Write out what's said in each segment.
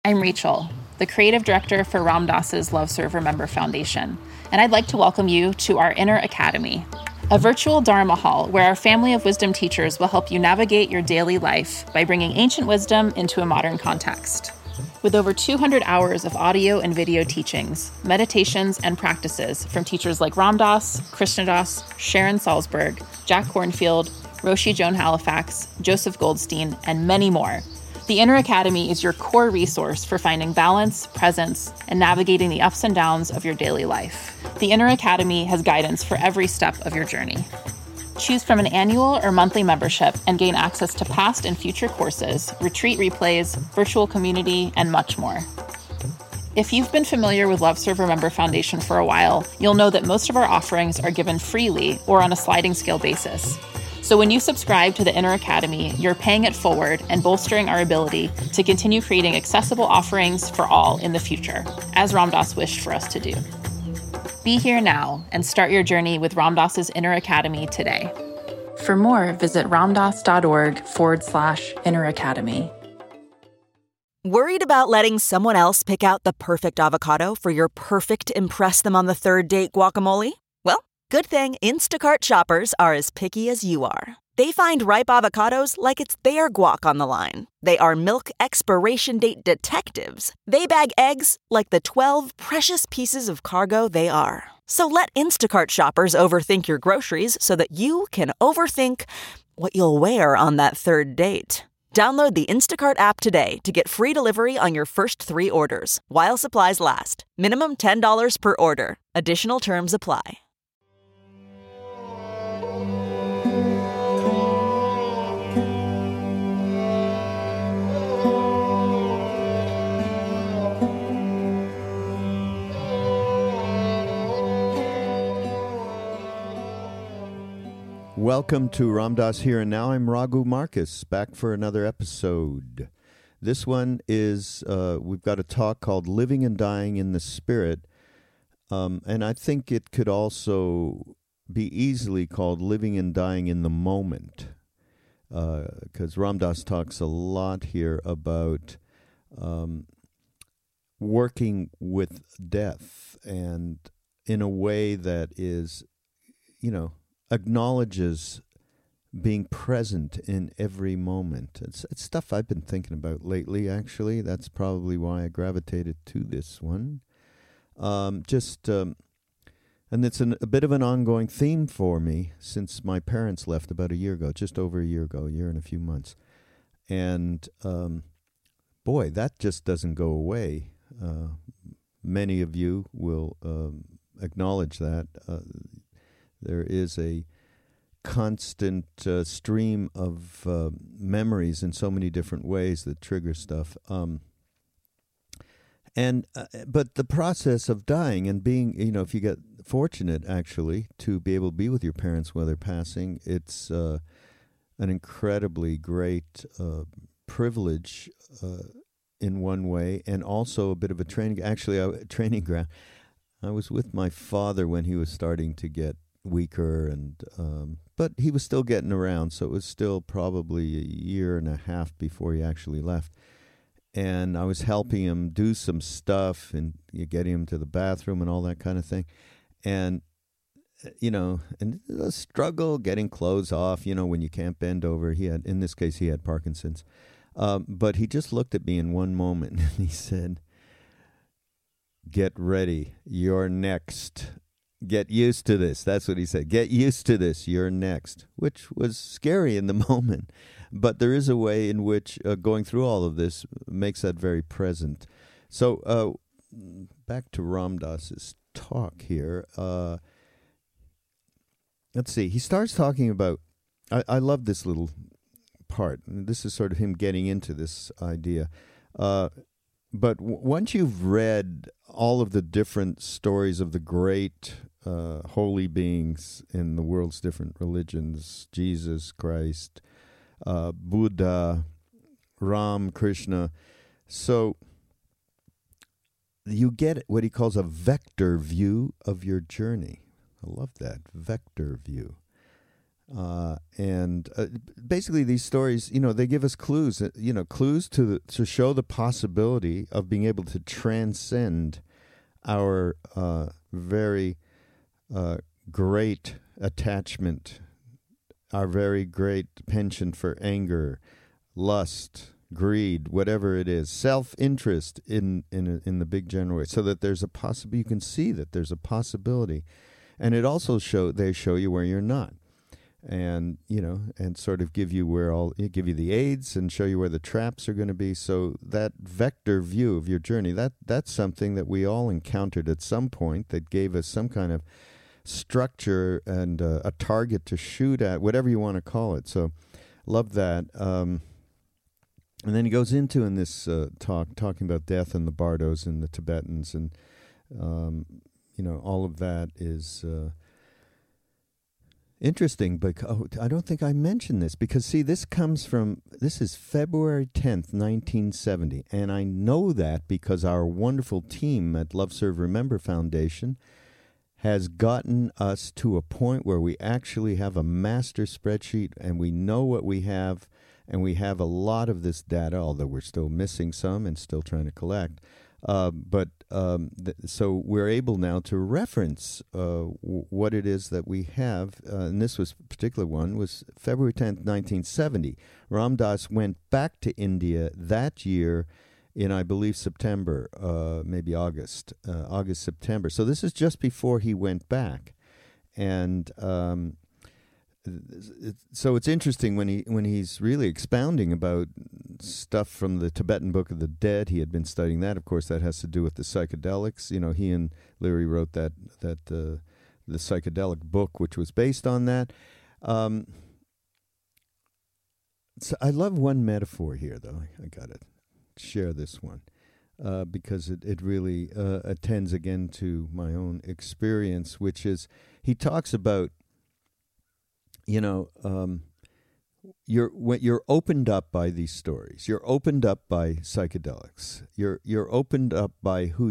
I'm Rachel, the creative director for Ram Dass's Love Serve Remember Foundation, and I'd like to welcome you to our Inner Academy, a virtual Dharma hall where our family of wisdom teachers will help you navigate your daily life by bringing ancient wisdom into a modern context. With over 200 hours of audio and video teachings, meditations, and practices from teachers like Ram Dass, Krishna Das, Sharon Salzberg, Jack Kornfield, Roshi Joan Halifax, Joseph Goldstein, and many more, the Inner Academy is your core resource for finding balance, presence, and navigating the ups and downs of your daily life. The Inner Academy has guidance for every step of your journey. Choose from an annual or monthly membership and gain access to past and future courses, retreat replays, virtual community, and much more. If you've been familiar with Love Serve Remember Foundation for a while, you'll know that most of our offerings are given freely or on a sliding scale basis. So when you subscribe to the Inner Academy, you're paying it forward and bolstering our ability to continue creating accessible offerings for all in the future, as Ram Dass wished for us to do. Be here now and start your journey with Ram Dass's Inner Academy today. For more, visit ramdass.org/Inner Academy. Worried about letting someone else pick out the perfect avocado for your perfect impress them on the third date guacamole? Well, good thing Instacart shoppers are as picky as you are. They find ripe avocados like it's their guac on the line. They are milk expiration date detectives. They bag eggs like the 12 precious pieces of cargo they are. So let Instacart shoppers overthink your groceries so that you can overthink what you'll wear on that third date. Download the Instacart app today to get free delivery on your first 3 orders, while supplies last. Minimum $10 per order. Additional terms apply. Welcome to Ram Dass Here and Now. I'm Raghu Marcus, back for another episode. This one is, we've got a talk called Living and Dying in the Spirit, and I think it could also be easily called Living and Dying in the Moment, because Ram Dass talks a lot here about working with death, and in a way that is, acknowledges being present in every moment. It's stuff I've been thinking about lately, actually. That's probably why I gravitated to this one. And it's a bit of an ongoing theme for me since my parents left about a year ago, just over a year ago, a year and a few months. And boy, that just doesn't go away. Many of you will acknowledge that. There is a constant stream of memories in so many different ways that trigger stuff. But the process of dying and being, if you get fortunate, actually, to be able to be with your parents while they're passing, it's an incredibly great privilege in one way, and also a bit of a training ground. I was with my father when he was starting to get weaker, and but he was still getting around, so it was still probably a year and a half before he actually left. And I was helping him do some stuff and getting him to the bathroom and all that kind of thing. And, and a struggle getting clothes off, when you can't bend over. In this case, he had Parkinson's. But he just looked at me in one moment and he said, "Get ready, you're next. Get used to this." That's what he said. "Get used to this. You're next," which was scary in the moment. But there is a way in which going through all of this makes that very present. So back to Ram Dass's talk here. Let's see. He starts talking about, I love this little part. This is sort of him getting into this idea. But once you've read all of the different stories of the great holy beings in the world's different religions, Jesus Christ, Buddha, Ram, Krishna, so you get what he calls a vector view of your journey. I love that, vector view. And basically, these stories, they give us clues, clues to show the possibility of being able to transcend our very great attachment, our very great penchant for anger, lust, greed, whatever it is, self-interest in the big general way, so that there's a possibility. You can see that there's a possibility, and it also they show you where you're not, and and sort of give you give you the aids and show you where the traps are going to be. So that vector view of your journey, that's something that we all encountered at some point that gave us some kind of structure and a target to shoot at, whatever you want to call it. So love that. And then he goes into in this talking about death and the Bardos and the Tibetans, and all of that is interesting. But I don't think I mentioned this, because see, this is February 10th, 1970, and I know that because our wonderful team at Love Serve Remember Foundation has gotten us to a point where we actually have a master spreadsheet, and we know what we have. And we have a lot of this data, although we're still missing some and still trying to collect. So we're able now to reference what it is that we have. And this particular one was February 10th, 1970. Ram Dass went back to India that year in, I believe, September, maybe August, September. So this is just before he went back. And so it's interesting when he's really expounding about stuff from the Tibetan Book of the Dead. He had been studying that. Of course, that has to do with the psychedelics. He and Leary wrote the psychedelic book, which was based on that. So I love one metaphor here, though. I got to share this one because it really attends again to my own experience, which is he talks about you're opened up by these stories. You're opened up by psychedelics. You're opened up by who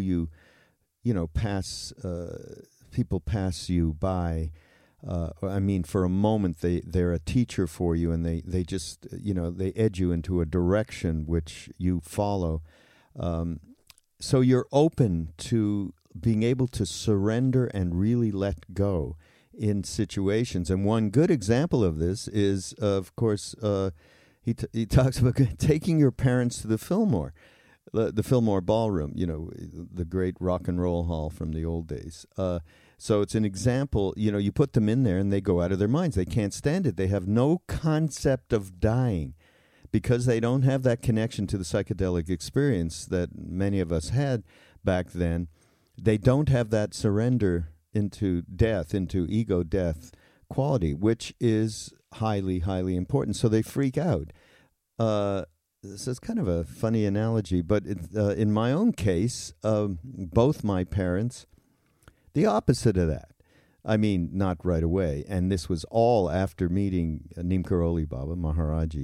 people pass you by. For a moment they're a teacher for you, and they just they edge you into a direction which you follow. So you're open to being able to surrender and really let go in situations. And one good example of this is, of course, he talks about taking your parents to the Fillmore Ballroom, the great rock and roll hall from the old days. So it's an example, you put them in there and they go out of their minds. They can't stand it. They have no concept of dying because they don't have that connection to the psychedelic experience that many of us had back then. They don't have that surrender into death, into ego death quality, which is highly, highly important. So they freak out. This is kind of a funny analogy, but in my own case, both my parents, the opposite of that. I mean, not right away. And this was all after meeting Neem Karoli Baba Maharaji.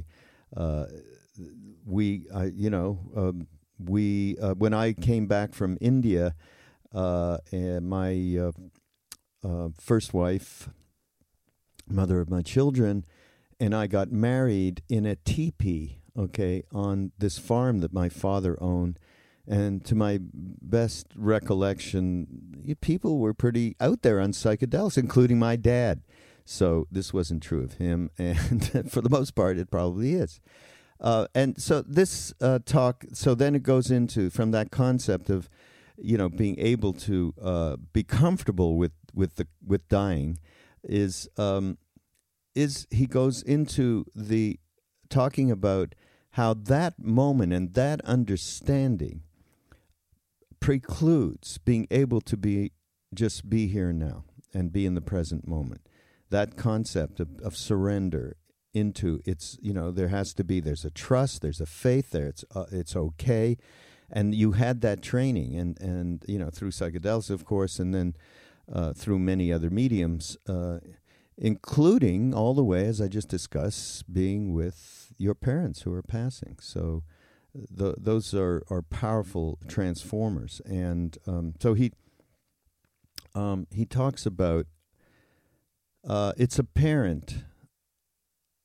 When I came back from India, and my first wife, mother of my children, and I got married in a teepee, on this farm that my father owned. And to my best recollection, people were pretty out there on psychedelics, including my dad. So this wasn't true of him, and for the most part, it probably is. And so this talk, so then it goes into, from that concept of, being able to be comfortable with dying, is he goes into the talking about how that moment and that understanding precludes being able to just be here now and be in the present moment. That concept of surrender into there's a trust, there's a faith there, it's okay. And you had that training and through psychedelics, of course, and then through many other mediums, including all the way, as I just discussed, being with your parents who are passing. So those are powerful transformers. And so he talks about it's apparent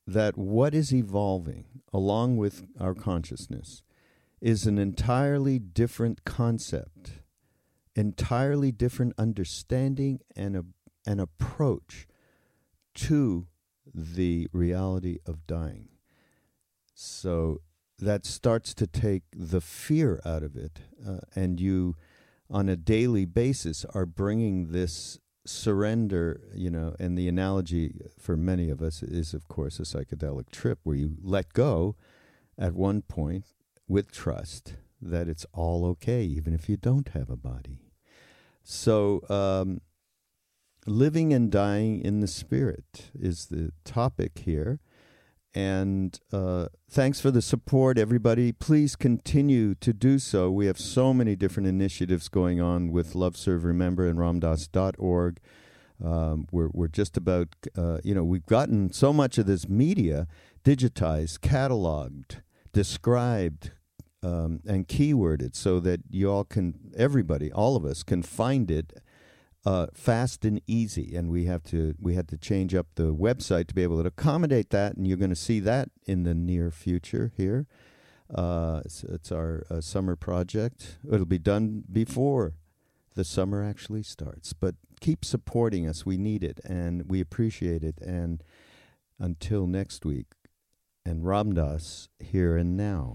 that what is evolving along with our consciousness is an entirely different concept, entirely different understanding and an approach to the reality of dying. So that starts to take the fear out of it, and you, on a daily basis, are bringing this surrender, and the analogy for many of us is, of course, a psychedelic trip where you let go at one point with trust that it's all okay, even if you don't have a body. So living and dying in the spirit is the topic here. And thanks for the support, everybody. Please continue to do so. We have so many different initiatives going on with Love, Serve, Remember and ramdas.org. We're just about, we've gotten so much of this media digitized, cataloged, described, and keyworded so that you all can, everybody, all of us can find it fast and easy, and we had to change up the website to be able to accommodate that, and you're going to see that in the near future here. It's our summer project. It'll be done before the summer actually starts, but keep supporting us. We need it, and we appreciate it, and until next week, and Ram Dass, here and now.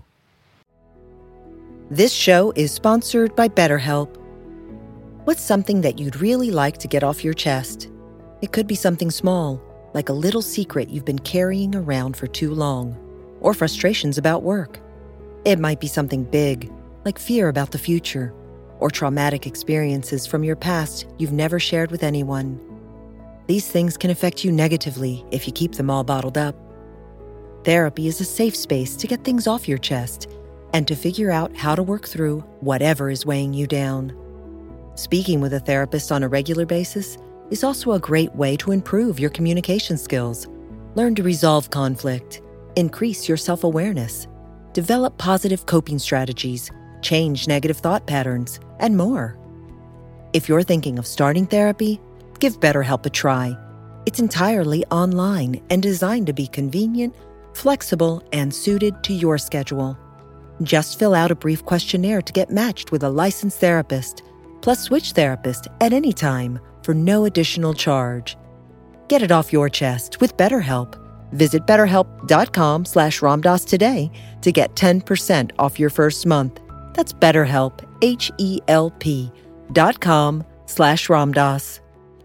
This show is sponsored by BetterHelp. What's something that you'd really like to get off your chest? It could be something small, like a little secret you've been carrying around for too long, or frustrations about work. It might be something big, like fear about the future, or traumatic experiences from your past you've never shared with anyone. These things can affect you negatively if you keep them all bottled up. Therapy is a safe space to get things off your chest and to figure out how to work through whatever is weighing you down. Speaking with a therapist on a regular basis is also a great way to improve your communication skills, learn to resolve conflict, increase your self-awareness, develop positive coping strategies, change negative thought patterns, and more. If you're thinking of starting therapy, give BetterHelp a try. It's entirely online and designed to be convenient, flexible, and suited to your schedule. Just fill out a brief questionnaire to get matched with a licensed therapist, plus switch therapist at any time for no additional charge. Get it off your chest with BetterHelp. Visit BetterHelp.com/RamDass today to get 10% off your first month. That's BetterHelp, HELP.com/RamDass.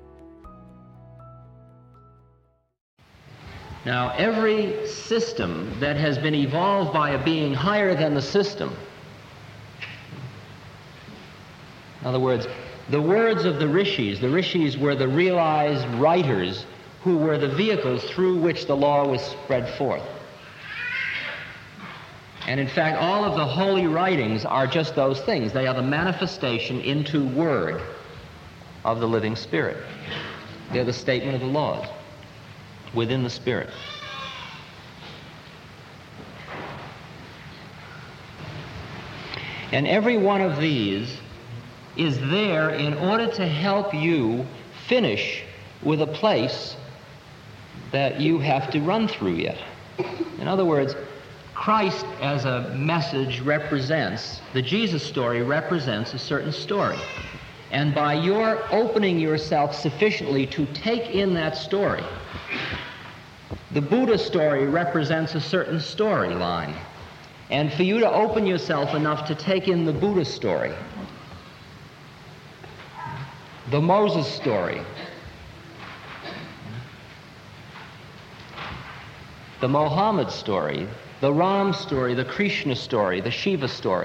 Now, every system that has been evolved by a being higher than the system, in other words, the words of the rishis were the realized writers who were the vehicles through which the law was spread forth. And in fact, all of the holy writings are just those things. They are the manifestation into word of the living spirit. They're the statement of the laws within the spirit. And every one of these is there in order to help you finish with a place that you have to run through yet. In other words, Christ as a message represents, the Jesus story represents a certain story. And by your opening yourself sufficiently to take in that story, the Buddha story represents a certain storyline. And for you to open yourself enough to take in the Buddha story, the Moses story, the Mohammed story, the Ram story, the Krishna story, the Shiva story.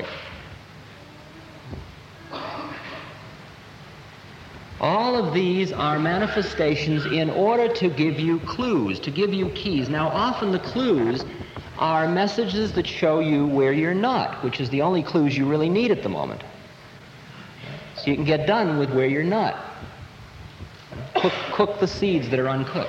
All of these are manifestations in order to give you clues, to give you keys. Now, often the clues are messages that show you where you're not, which is the only clues you really need at the moment. So you can get done with where you're not. Cook the seeds that are uncooked.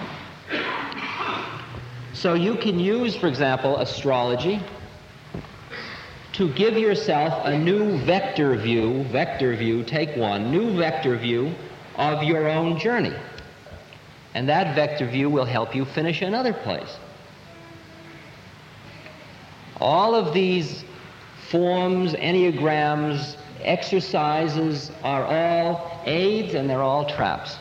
So you can use, for example, astrology to give yourself a new vector view, take one, new vector view of your own journey. And that vector view will help you finish another place. All of these forms, enneagrams, exercises are all aids and they're all traps.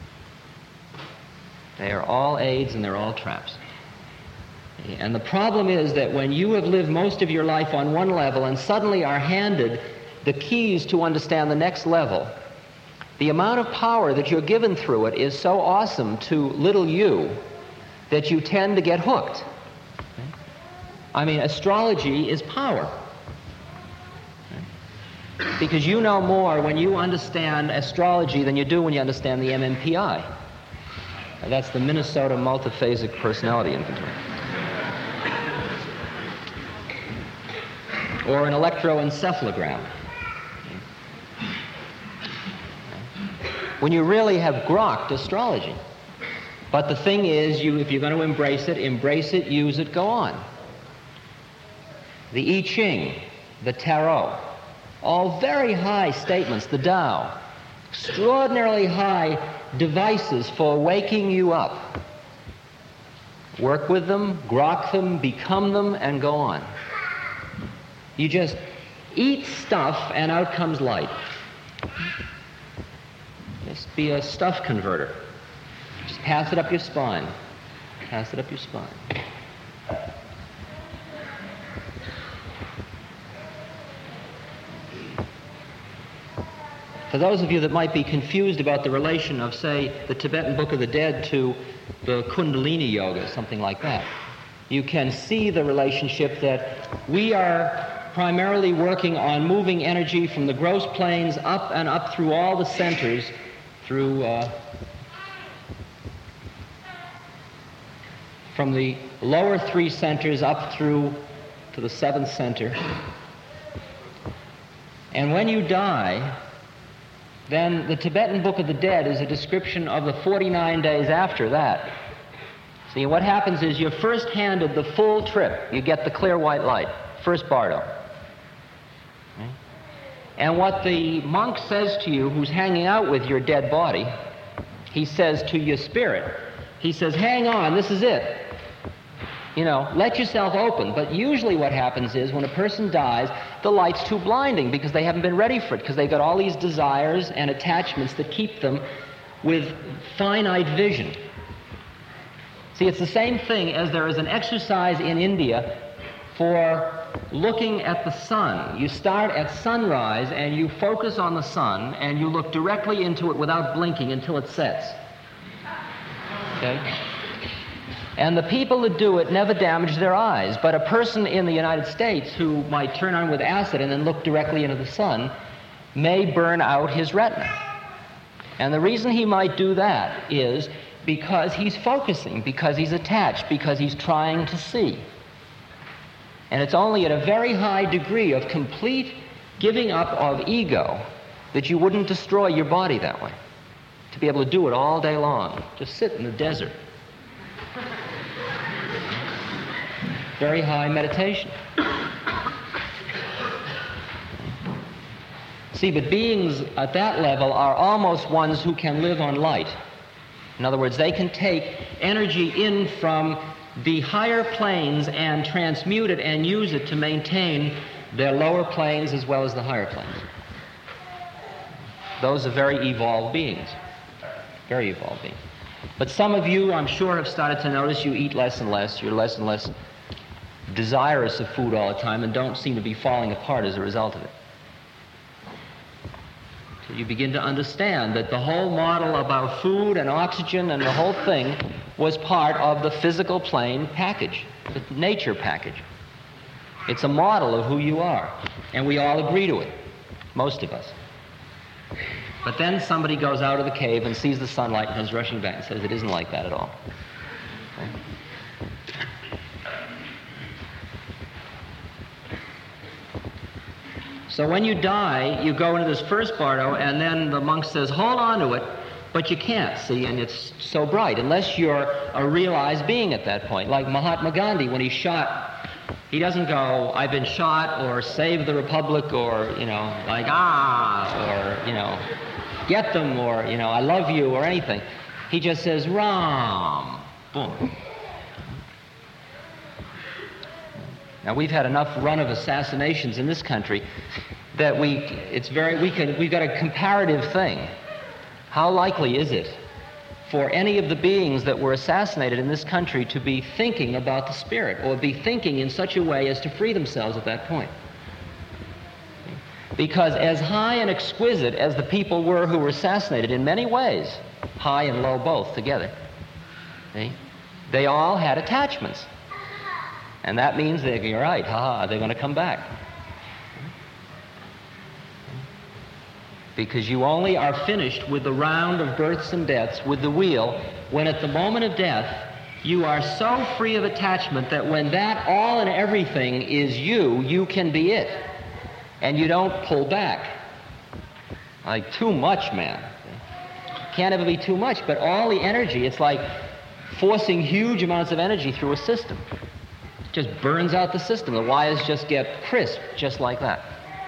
They are all aids and they're all traps. And the problem is that when you have lived most of your life on one level and suddenly are handed the keys to understand the next level, the amount of power that you're given through it is so awesome to little you that you tend to get hooked. I mean, astrology is power. Because you know more when you understand astrology than you do when you understand the MMPI. That's the Minnesota Multiphasic Personality Inventory. Or an electroencephalogram. When you really have grokked astrology. But the thing is, if you're going to embrace it, use it, go on. The I Ching, the Tarot, all very high statements, the Tao, extraordinarily high devices for waking you up. Work with them, grok them, become them, and go on. You just eat stuff and out comes light. Just be a stuff converter. Just pass it up your spine. Pass it up your spine. For those of you that might be confused about the relation of, say, the Tibetan Book of the Dead to the Kundalini Yoga, something like that, you can see the relationship that we are primarily working on moving energy from the gross planes up and up through all the centers, through from the lower three centers up through to the seventh center. And when you die, then the Tibetan Book of the Dead is a description of the 49 days after that. See, what happens is you're first handed the full trip. You get the clear white light, first bardo. And what the monk says to you who's hanging out with your dead body, he says to your spirit, he says, hang on, this is it. You know, let yourself open. But usually what happens is when a person dies, the light's too blinding because they haven't been ready for it, because they've got all these desires and attachments that keep them with finite vision. See, it's the same thing as there is an exercise in India for looking at the sun. You start at sunrise and you focus on the sun and you look directly into it without blinking until it sets. Okay? And the people that do it never damage their eyes, but a person in the United States who might turn on with acid and then look directly into the sun may burn out his retina. And the reason he might do that is because he's focusing, because he's attached, because he's trying to see. And it's only at a very high degree of complete giving up of ego that you wouldn't destroy your body that way. To be able to do it all day long. Just sit in the desert. Very high meditation. See, but beings at that level are almost ones who can live on light. In other words, they can take energy in from the higher planes and transmute it and use it to maintain their lower planes as well as the higher planes. Those are very evolved beings. Very evolved beings. But some of you, I'm sure, have started to notice you eat less and less. You're less and less desirous of food all the time and don't seem to be falling apart as a result of it. So you begin to understand that the whole model about food and oxygen and the whole thing was part of the physical plane package, the nature package. It's a model of who you are, and we all agree to it, most of us. But then somebody goes out of the cave and sees the sunlight and comes rushing back and says it isn't like that at all. Okay? So when you die, you go into this first bardo, and then the monk says, hold on to it, but you can't, see, and it's so bright, unless you're a realized being at that point. Like Mahatma Gandhi, when he's shot, he doesn't go, I've been shot, or save the republic, or, you know, like, or, you know, get them, or, you know, I love you, or anything. He just says, Ram, boom. Now, we've had enough run of assassinations in this country that we've got a comparative thing. How likely is it for any of the beings that were assassinated in this country to be thinking about the spirit, or be thinking in such a way as to free themselves at that point? Because as high and exquisite as the people were who were assassinated in many ways, high and low both together, they all had attachments. And that means they're right, they're going to come back. Because you only are finished with the round of births and deaths, with the wheel, when at the moment of death, you are so free of attachment that when that all and everything is you can be it. And you don't pull back. Like too much, man. Can't ever be too much, but all the energy, it's like forcing huge amounts of energy through a system. It just burns out the system. The wires just get crisp, just like that.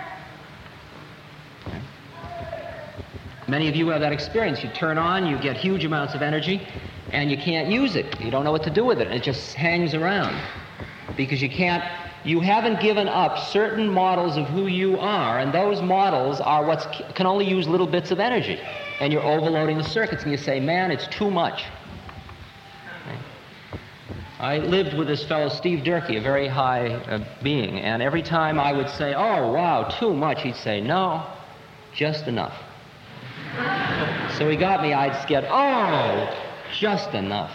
Many of you have that experience. You turn on, you get huge amounts of energy, and you can't use it. You don't know what to do with it. It just hangs around because you haven't given up certain models of who you are, and those models are can only use little bits of energy. And you're overloading the circuits, and you say, man, it's too much. I lived with this fellow, Steve Durkee, a very high being, and every time I would say, oh, wow, too much, he'd say, no, just enough. So he got me, I'd get, oh, just enough.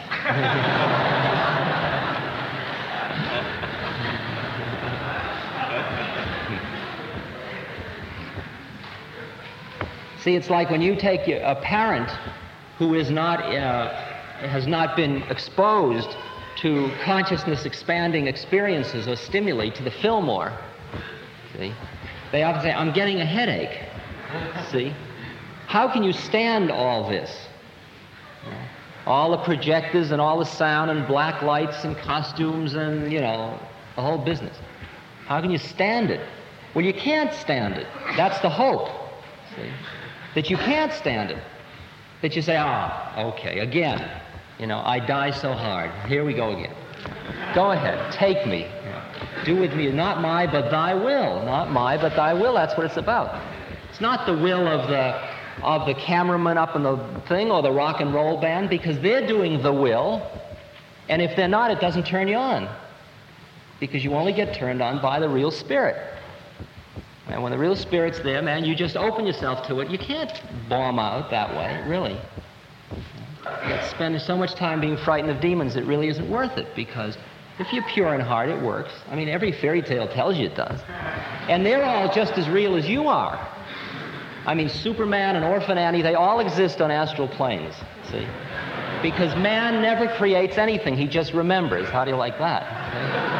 See, it's like when you take a parent who has not been exposed to consciousness-expanding experiences or stimuli, to the Fillmore, see? They often say, I'm getting a headache, see? How can you stand all this? All the projectors and all the sound and black lights and costumes and, the whole business. How can you stand it? Well, you can't stand it. That's the hope, see? That you can't stand it. That you say, okay, again. I die so hard. Here we go again. Go ahead, take me. Do with me, not my, but thy will. Not my, but thy will. That's what it's about. It's not the will of the cameraman up in the thing or the rock and roll band, because they're doing the will, and if they're not, it doesn't turn you on, because you only get turned on by the real spirit. And when the real spirit's there, man, you just open yourself to it. You can't bomb out that way, really. You got to spend so much time being frightened of demons, it really isn't worth it, because if you're pure in heart, it works. I mean, every fairy tale tells you it does. And they're all just as real as you are. I mean, Superman and Orphan Annie, they all exist on astral planes, see? Because man never creates anything, he just remembers. How do you like that?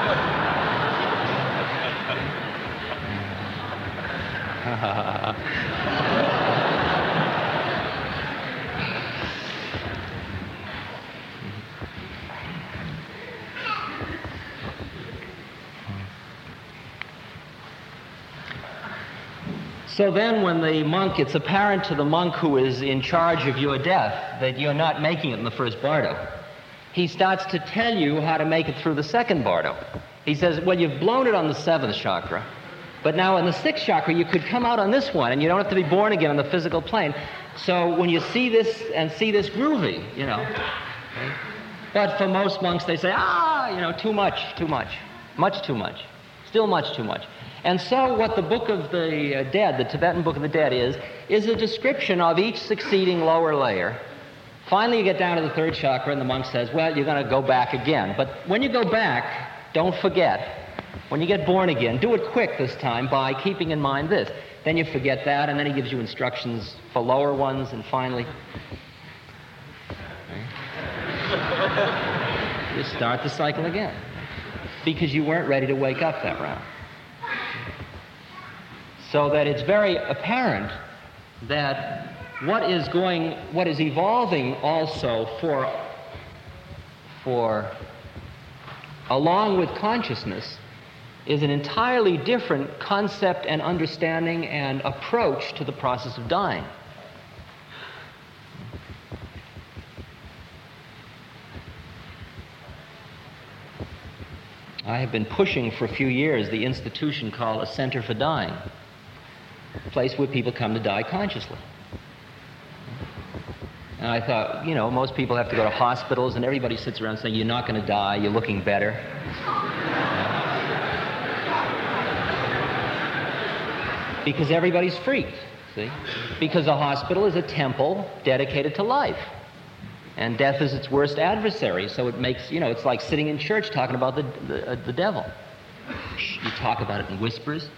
So then when it's apparent to the monk who is in charge of your death that you're not making it in the first bardo, he starts to tell you how to make it through the second bardo. He says, well, you've blown it on the 7th chakra, but now in the 6th chakra you could come out on this one, and you don't have to be born again on the physical plane. So when you see this and see this groovy, okay? But for most monks they say, too much, much too much, still much too much. And so what the Book of the Dead, the Tibetan Book of the Dead is a description of each succeeding lower layer. Finally you get down to the 3rd chakra and the monk says, well, you're going to go back again. But when you go back, don't forget, when you get born again, do it quick this time by keeping in mind this. Then you forget that, and then he gives you instructions for lower ones, and finally you start the cycle again. Because you weren't ready to wake up that round. So that it's very apparent that what is evolving also for along with consciousness is an entirely different concept and understanding and approach to the process of dying. I have been pushing for a few years the institution called a Center for Dying, a place where people come to die consciously. And I thought, you know, most people have to go to hospitals, and everybody sits around saying, you're not going to die, you're looking better. Because everybody's freaked, see? Because a hospital is a temple dedicated to life. And death is its worst adversary, so it makes, you know, it's like sitting in church talking about the devil. Shh, you talk about it in whispers.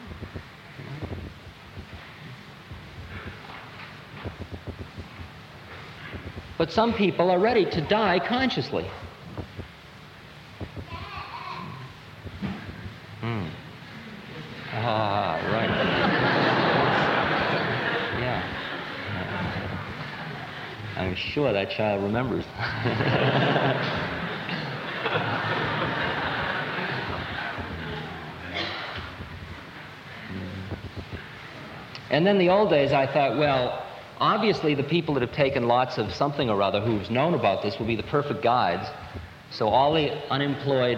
But some people are ready to die consciously. Ah, right. Yeah. I'm sure that child remembers. And then the old days I thought, well, obviously the people that have taken lots of something or other who's known about this will be the perfect guides. So all the unemployed,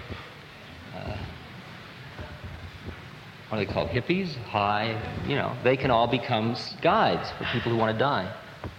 what are they called, hippies, high, you know, they can all become guides for people who want to die.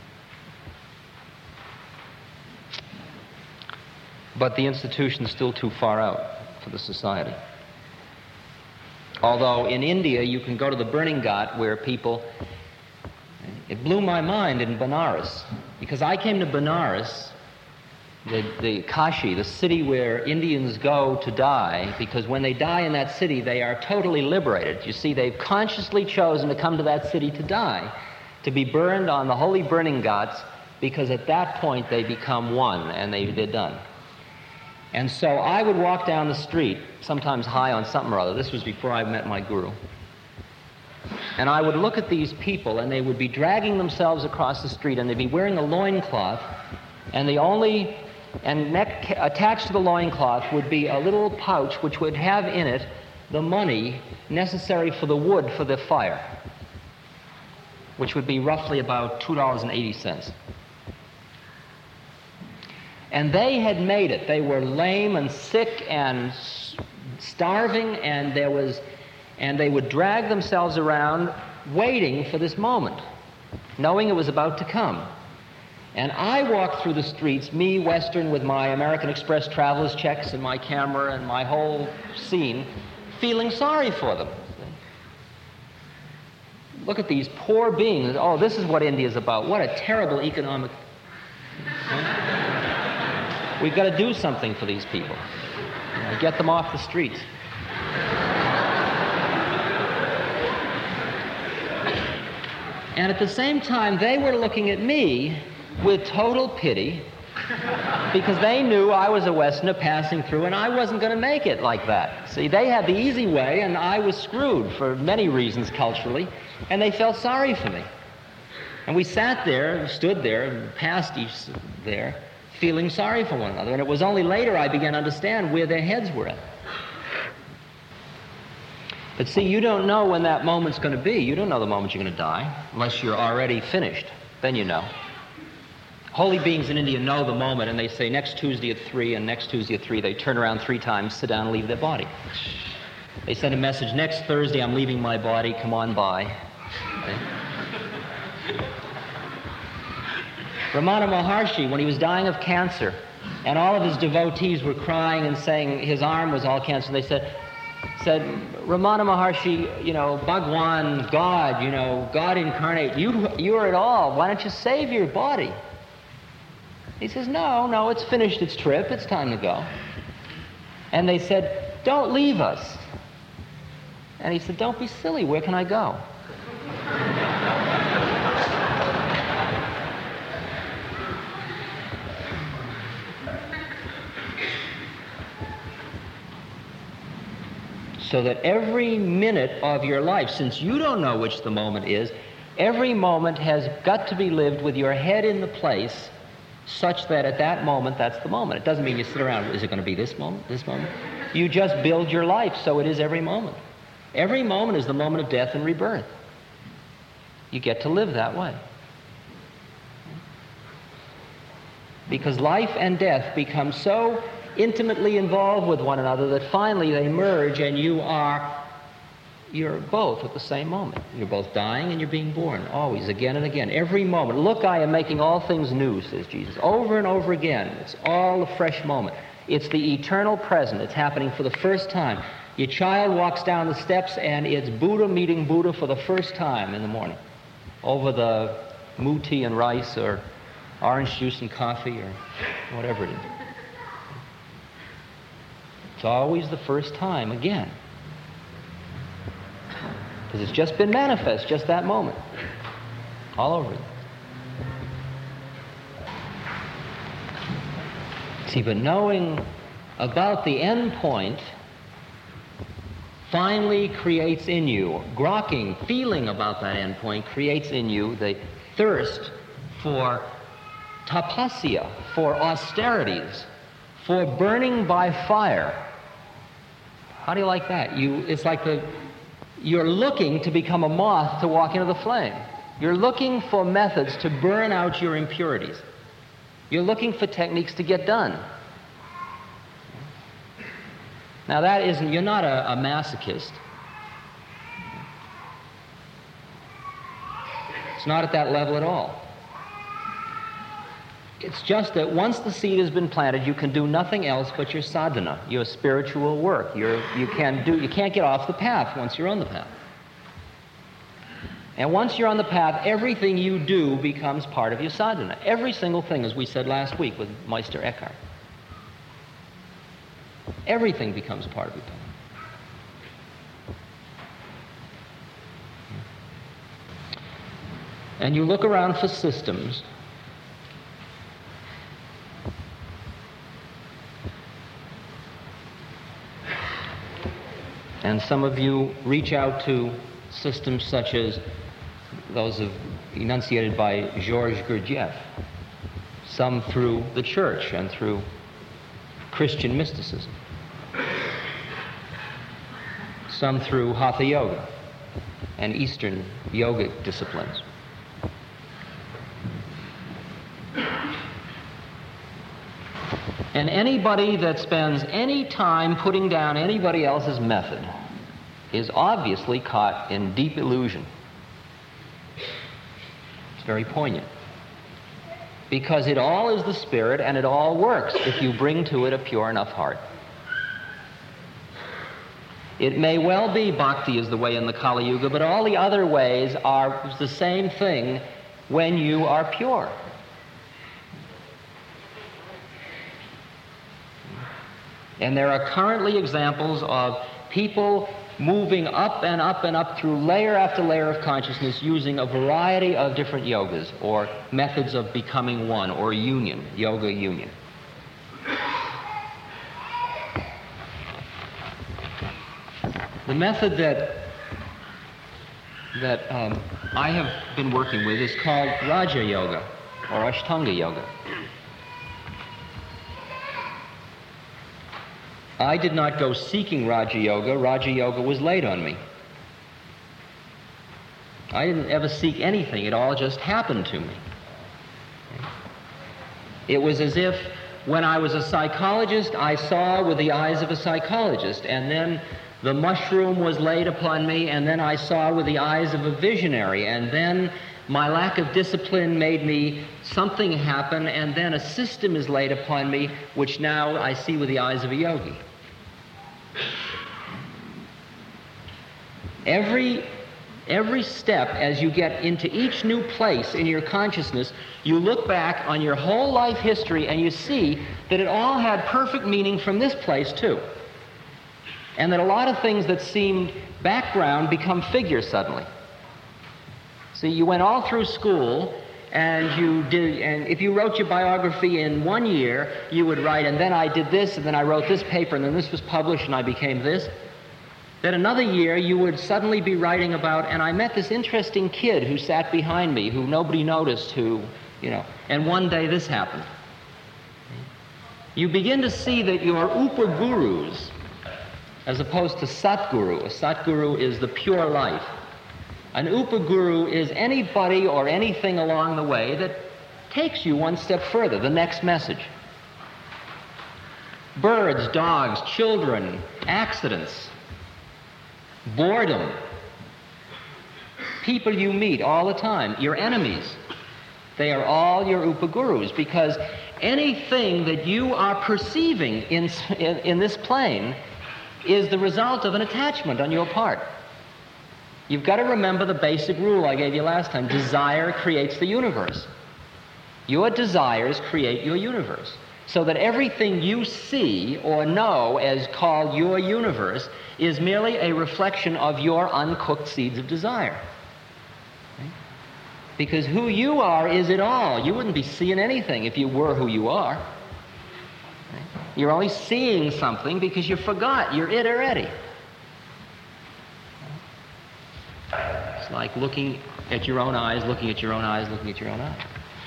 But the institution's still too far out for the society. Although in India you can go to the burning ghat where people, it blew my mind in Benares, because I came to Benares, the Kashi, the city where Indians go to die, because when they die in that city they are totally liberated. You see, they've consciously chosen to come to that city to die, to be burned on the holy burning ghats, because at that point they become one and they're done. And so I would walk down the street, sometimes high on something or other. This was before I met my guru. And I would look at these people, and they would be dragging themselves across the street, and they'd be wearing a loincloth, and attached to the loincloth would be a little pouch which would have in it the money necessary for the wood for the fire, which would be roughly about $2.80. And they had made it. They were lame and sick and starving, and they would drag themselves around waiting for this moment, knowing it was about to come. And I walked through the streets, me, Western, with my American Express traveler's checks and my camera and my whole scene, feeling sorry for them. Look at these poor beings. Oh, this is what India's about. What a terrible economic... We've got to do something for these people. You know, get them off the streets. And at the same time, they were looking at me with total pity, because they knew I was a Westerner passing through and I wasn't going to make it like that. See, they had the easy way and I was screwed for many reasons culturally, and they felt sorry for me. And we sat there, stood there, and passed each there, feeling sorry for one another. And it was only later I began to understand where their heads were at. But see, you don't know when that moment's going to be. You don't know the moment you're going to die, unless you're already finished. Then you know. Holy beings in India know the moment, and they say next Tuesday at 3, and next Tuesday at 3, they turn around 3 times, sit down, and leave their body. They send a message, next Thursday I'm leaving my body, come on by. Okay? Ramana Maharshi, when he was dying of cancer, and all of his devotees were crying and saying his arm was all cancer, they said, Ramana Maharshi, you know, Bhagwan, God, you know, God incarnate, you are it all. Why don't you save your body? He says, no, it's finished its trip. It's time to go. And they said, don't leave us. And he said, don't be silly. Where can I go? So that every minute of your life, since you don't know which the moment is, every moment has got to be lived with your head in the place such that at that moment, that's the moment. It doesn't mean you sit around, is it going to be this moment, this moment? You just build your life so it is every moment. Every moment is the moment of death and rebirth. You get to live that way. Because life and death become so intimately involved with one another that finally they merge and you're both at the same moment. You're both dying and you're being born, always, again and again, every moment. Look, I am making all things new, says Jesus, over and over again. It's all a fresh moment. It's the eternal present. It's happening for the first time. Your child walks down the steps and it's Buddha meeting Buddha for the first time in the morning over the moo tea and rice or orange juice and coffee or whatever it is. It's always the first time again. Because it's just been manifest, just that moment. All over it. See, but knowing about the end point finally creates in you, grokking, feeling about that end point, creates in you the thirst for tapasya, for austerities, for burning by fire. How do you like that? It's like you're looking to become a moth to walk into the flame. You're looking for methods to burn out your impurities. You're looking for techniques to get done. Now you're not a masochist. It's not at that level at all. It's just that once the seed has been planted, you can do nothing else but your sadhana, your spiritual work. You can't get off the path once you're on the path. And once you're on the path, everything you do becomes part of your sadhana. Every single thing, as we said last week with Meister Eckhart. Everything becomes part of your path. And you look around for systems and some of you reach out to systems such as those enunciated by Georges Gurdjieff, some through the church and through Christian mysticism, some through Hatha Yoga and Eastern yogic disciplines. And anybody that spends any time putting down anybody else's method is obviously caught in deep illusion. It's very poignant. Because it all is the spirit and it all works if you bring to it a pure enough heart. It may well be bhakti is the way in the Kali Yuga, but all the other ways are the same thing when you are pure. And there are currently examples of people moving up and up and up through layer after layer of consciousness using a variety of different yogas or methods of becoming one or union, yoga union. The method that I have been working with is called Raja Yoga or Ashtanga Yoga. I did not go seeking Raja Yoga. Raja Yoga was laid on me. I didn't ever seek anything. It all just happened to me. It was as if when I was a psychologist, I saw with the eyes of a psychologist, and then the mushroom was laid upon me, and then I saw with the eyes of a visionary, and then my lack of discipline made me something happen, and then a system is laid upon me, which now I see with the eyes of a yogi. Every step as you get into each new place in your consciousness, you look back on your whole life history and you see that it all had perfect meaning from this place too. And that a lot of things that seemed background become figure suddenly. See, you went all through school and if you wrote your biography in 1 year, you would write, and then I did this, and then I wrote this paper, and then this was published, and I became this. Then another year, you would suddenly be writing about, and I met this interesting kid who sat behind me, who nobody noticed, and one day this happened. You begin to see that your upagurus, as opposed to Satguru. A Satguru is the pure life. An upaguru is anybody or anything along the way that takes you one step further, the next message. Birds, dogs, children, accidents, boredom, people you meet all the time, your enemies. They are all your upagurus, because anything that you are perceiving in this plane is the result of an attachment on your part. You've got to remember the basic rule I gave you last time. Desire creates the universe. Your desires create your universe. So that everything you see or know as called your universe is merely a reflection of your uncooked seeds of desire. Because who you are is it all. You wouldn't be seeing anything if you were who you are. You're only seeing something because you forgot you're it already. It's like looking at your own eyes, looking at your own eyes, looking at your own eyes.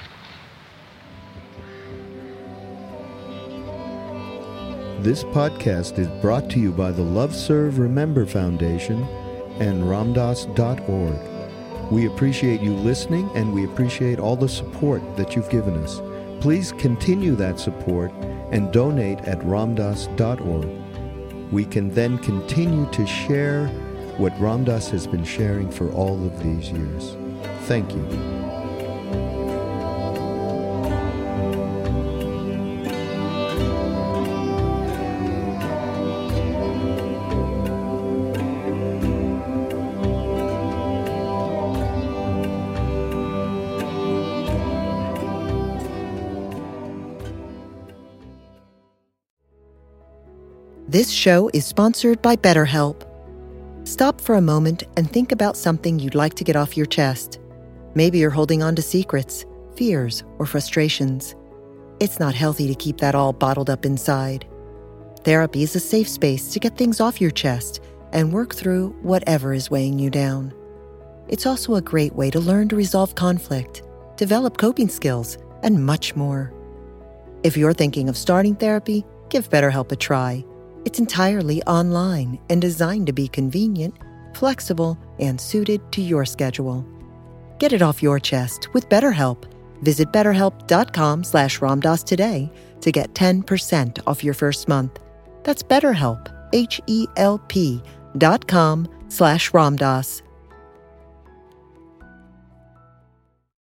This podcast is brought to you by the Love Serve Remember Foundation and Ramdas.org. We appreciate you listening, and we appreciate all the support that you've given us. Please continue that support and donate at Ramdas.org. We can then continue to share what Ramdas has been sharing for all of these years. Thank you. This show is sponsored by BetterHelp. Stop for a moment and think about something you'd like to get off your chest. Maybe you're holding on to secrets, fears, or frustrations. It's not healthy to keep that all bottled up inside. Therapy is a safe space to get things off your chest and work through whatever is weighing you down. It's also a great way to learn to resolve conflict, develop coping skills, and much more. If you're thinking of starting therapy, give BetterHelp a try. It's entirely online and designed to be convenient, flexible, and suited to your schedule. Get it off your chest with BetterHelp. Visit BetterHelp.com/Ramdas today to get 10% off your first month. That's BetterHelp, HELP.com/Ramdas.